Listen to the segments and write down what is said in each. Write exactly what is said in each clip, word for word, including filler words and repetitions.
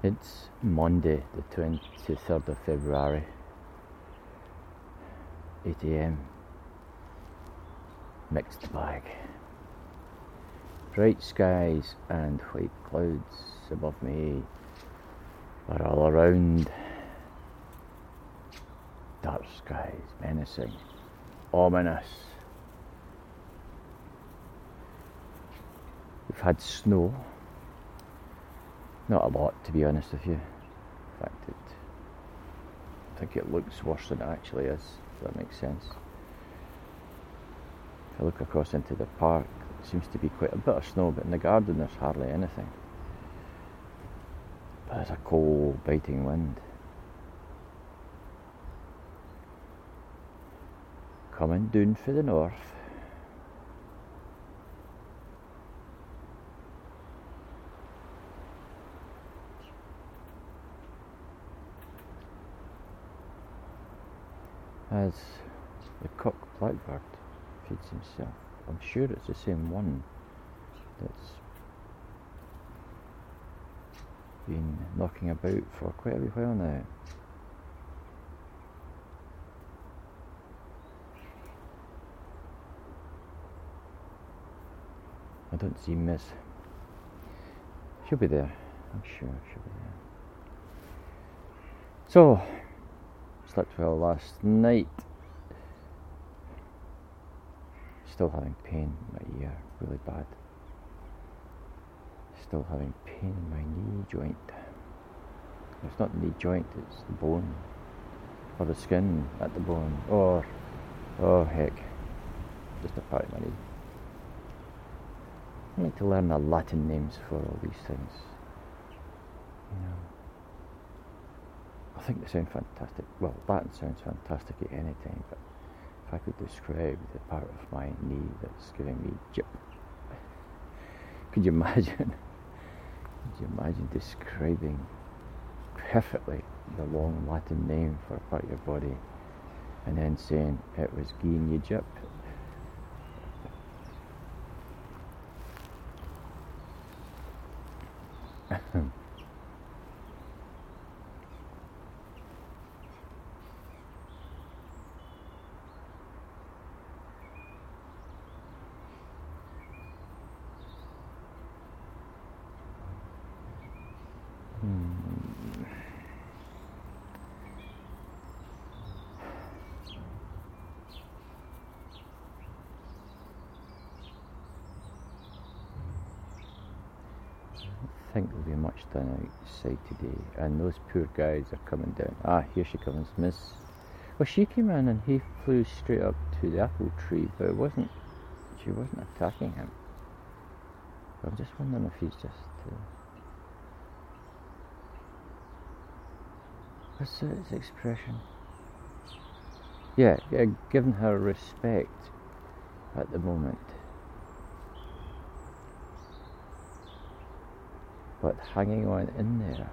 It's Monday, the twenty-third of February, eight a m, mixed bag. Bright skies and white clouds above me, but all around, dark skies, menacing, ominous. We've had snow. Not a lot, to be honest with you. In fact, it, I think it looks worse than it actually is, if that makes sense. If I look across into the park, there seems to be quite a bit of snow, but in the garden there's hardly anything. But there's a cold, biting wind. Coming down for the north. As the cock blackbird feeds himself. I'm sure it's the same one that's been knocking about for quite a wee while now. I don't see Miss. She'll be there. I'm sure she'll be there. So, slept well last night. Still having pain in my ear, really bad. Still having pain in my knee joint. It's not the knee joint, it's the bone. Or the skin at the bone. Or, oh heck, just a part of my knee. I like to learn the Latin names for all these things. You know. I think they sound fantastic. Well, Latin sounds fantastic at any time, but if I could describe the part of my knee that's giving me jip, could you imagine? Could you imagine describing perfectly the long Latin name for a part of your body, and then saying it was giving you jip? I think there'll be much done outside today, and those poor guys are coming down. Ah, here she comes, Miss. Well, she came in and he flew straight up to the apple tree, but it wasn't. She wasn't attacking him. I'm just wondering if he's just. Uh, what's his expression? Yeah, yeah, giving her respect at the moment. But hanging on in there,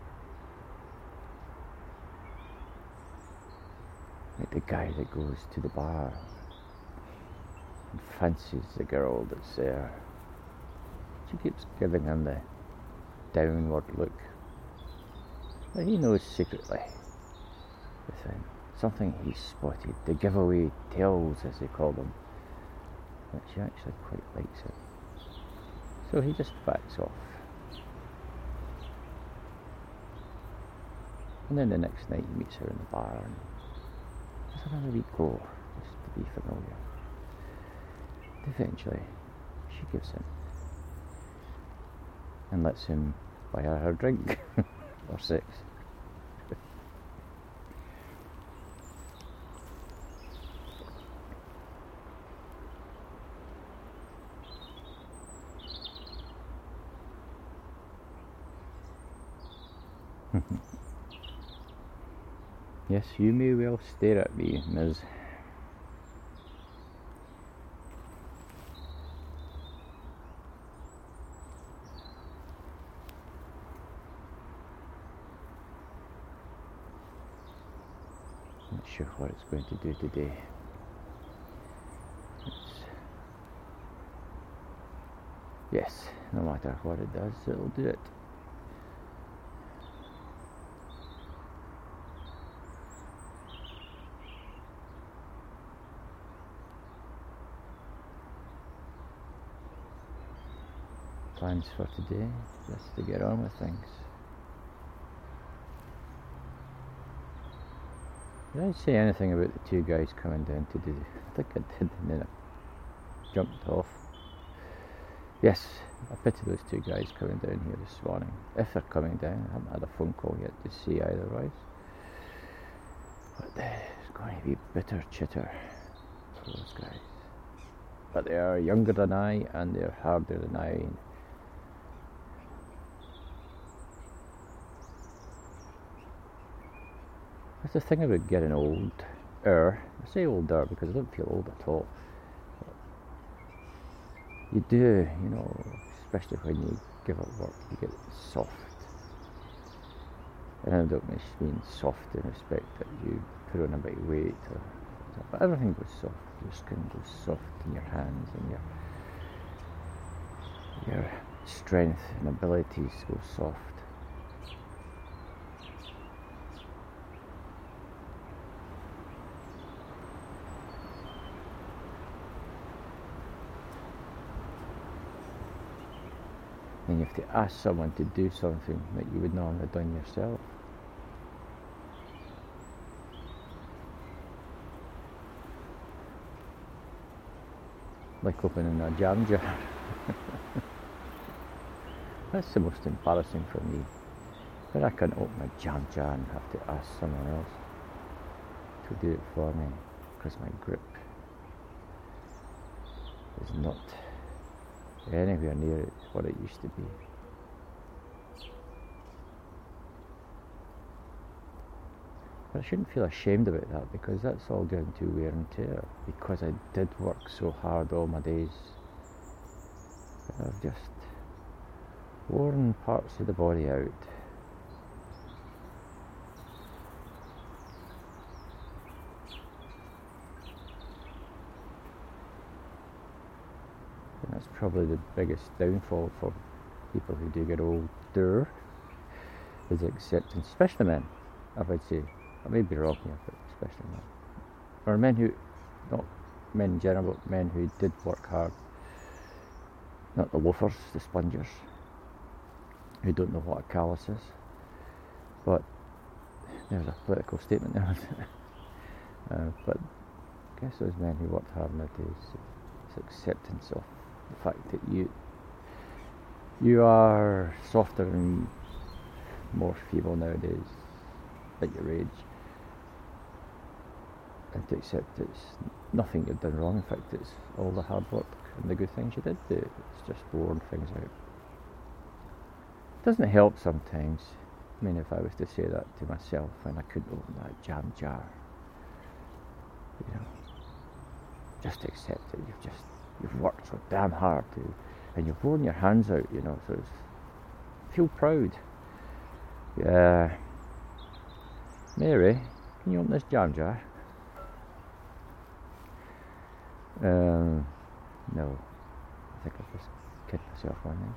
like the guy that goes to the bar and fancies the girl that's there. She keeps giving him the downward look, but he knows secretly within something he's spotted, the giveaway tells as they call them, that she actually quite likes it. So he just backs off. And then the next night he meets her in the bar and has another week go, just to be familiar. And eventually she gives him and lets him buy her her drink or sex. Yes, you may well stare at me, Miz Not sure what it's going to do today. It's, yes, no matter what it does, it'll do it. plans for today, just to get on with things. Did I say anything about the two guys coming down to do? I think I did, and then I jumped off. Yes, I pity those two guys coming down here this morning. If they're coming down, I haven't had a phone call yet to see otherwise. But there's going to be bitter chitter for those guys. But they are younger than I, and they're harder than I. That's the thing about getting older. I say older because I don't feel old at all. You do, you know, especially when you give up work, you get soft. And I don't mean soft in respect that you put on a bit of weight, or, but everything goes soft. Your skin goes soft in your hands, and your your strength and abilities go soft. And you have to ask someone to do something that you would normally have done yourself. Like opening a jam jar. That's the most embarrassing for me. When I can open a jam jar and have to ask someone else to do it for me, because my grip is not anywhere near it, what it used to be. But I shouldn't feel ashamed about that, because that's all down to wear and tear, because I did work so hard all my days. I've just worn parts of the body out. And that's probably the biggest downfall for people who do get older, is acceptance, especially men, I would say. I may be wrong here, but especially men. Or men who, not men in general, but men who did work hard. Not the loafers, the spongers, who don't know what a callus is. But there's a political statement there. uh, but I guess those men who worked hard nowadays, it's acceptance of the fact that you you are softer and more feeble nowadays at your age, and to accept it's nothing you've done wrong. In fact, it's all the hard work and the good things you did do. It's just worn things out. It doesn't help sometimes. I mean, if I was to say that to myself and I couldn't open that jam jar, you know, just accept it. You've just you've worked so damn hard to, and you've worn your hands out, you know. So it's, feel proud. Yeah. Mary, can you open this jam jar? Um, no. I think I just kicked myself one there.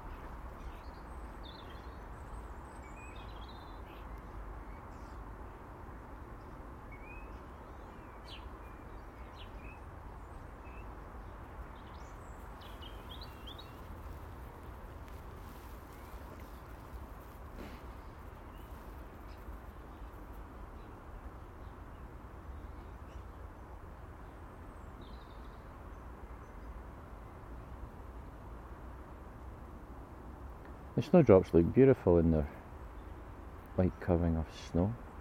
The snowdrops look beautiful in their light covering of snow.